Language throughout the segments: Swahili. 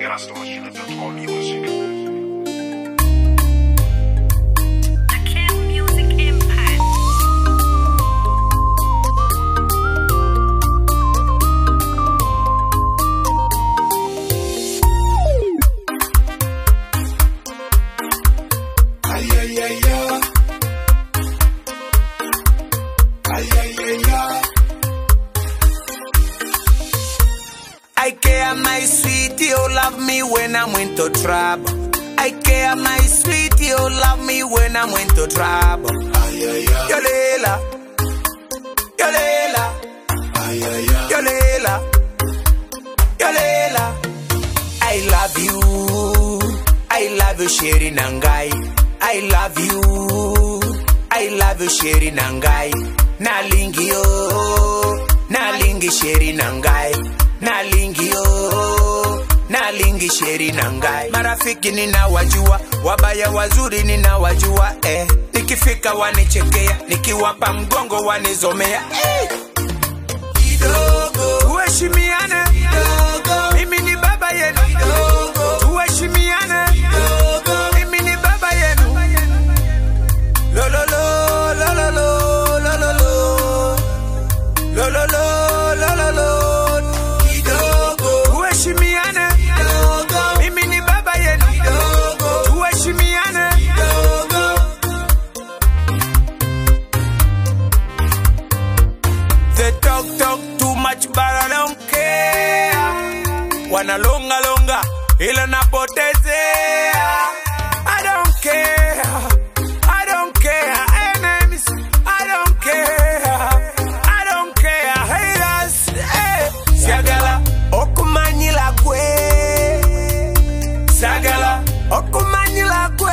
et restauration de 2-3 musique. I care, my sweetie, you love me when I'm into trouble. I care, my sweetie, you love me when I'm into trouble. Yolela, Yolela, Yolela, Yolela. I love you, Sheri Nangai. I love you, Sheri Nangai. Nalingi yo, nalingi Sheri Nangai. Nalingi Sheri Nangai. Marafiki ninawajua, wabaya wazuri ninawajua, nikifika wanichekea, nikiwapa mgongo wanizomea, kidogo tuheshimiane, mimi ni baba yenu, tuheshimiane, mimi ni baba yenu, lololo lololo lololo lololo lololo. Talk too much, but I don't care. Wana longa longa, ila napotezea. I don't care, I don't care. Enemies, I don't care, I don't care. Haters, Sagala, okumanyi la kwe. Sagala, okumanyi la kwe.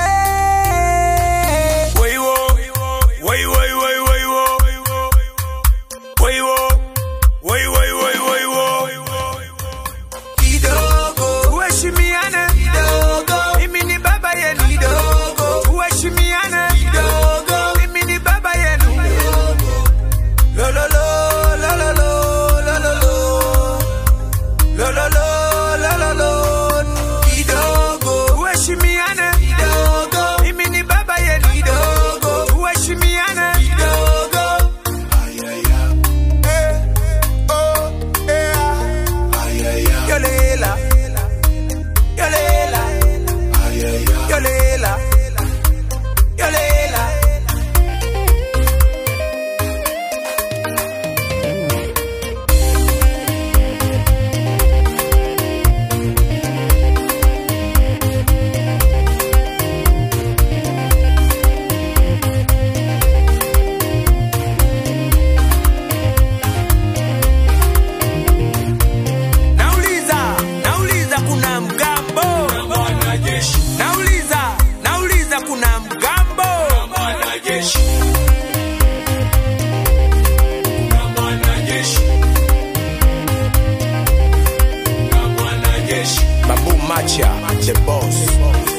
Babu Macha, the boss.